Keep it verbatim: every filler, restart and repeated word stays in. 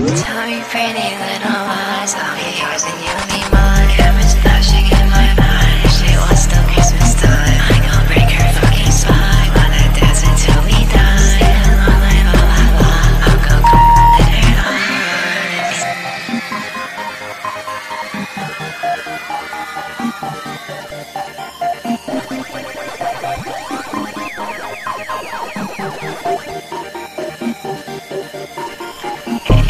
Tell me pretty little lies, I'll be yours and you'll be mine.